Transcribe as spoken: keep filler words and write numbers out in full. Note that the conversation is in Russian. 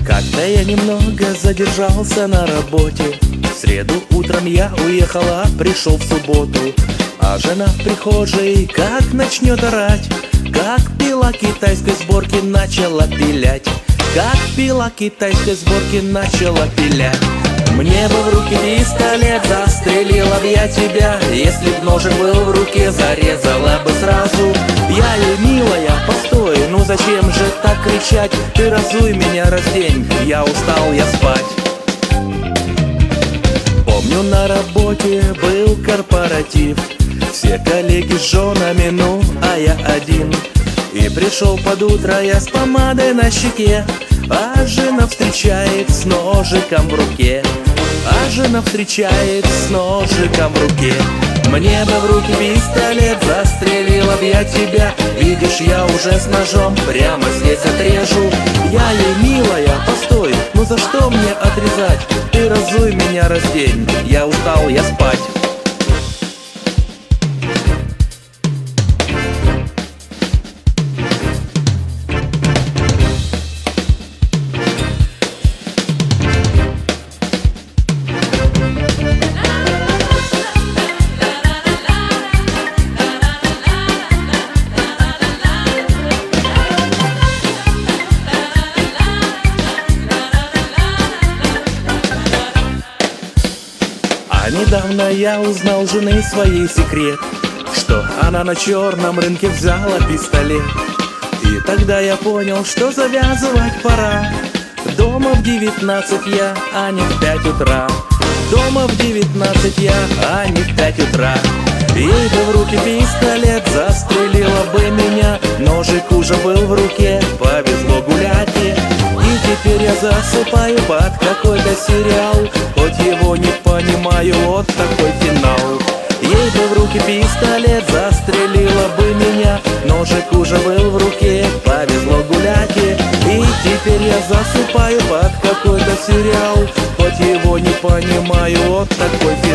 Как-то я немного задержался на работе. В среду утром я уехала, пришел в субботу. А жена в прихожей как начнет орать, как пила китайской сборки начала пилять, как пила китайской сборки начала пилять. Мне бы в руки пистолет, застрелила б я тебя. Если б ножик был в руке, зарезала бы сразу. Я ей: милая, постой, ну зачем же так кричать? Ты разуй меня, раздень, я устал, я спать. Помню, на работе был корпоратив, все коллеги с женами, ну а я один. И пришел под утро я с помадой на щеке, а жена встречает с ножиком в руке, а жена встречает с ножиком в руке. Мне бы в руки пистолет, застрелила б я тебя. Видишь, я уже с ножом прямо здесь отрежу. Я ей: милая, постой, ну за что мне отрезать? Ты разуй меня, раздень, я устал, я спать. А недавно я узнал жены своей секрет, что она на черном рынке взяла пистолет. И тогда я понял, что завязывать пора. Дома в девятнадцать я, а не в пять утра. Дома в девятнадцать я, а не в пять утра. Ей бы в руки пистолет, застрелила бы меня. Ножик уже был в руке, повезло гуляке. И теперь я засыпаю под какой-то сериал, хоть его не понимаю, вот такой финал. Ей бы в руки пистолет, застрелила бы меня. Ножик уже был в руке, повезло гуляке. И теперь я засыпаю под какой-то сериал, хоть его не понимаю, вот такой финал.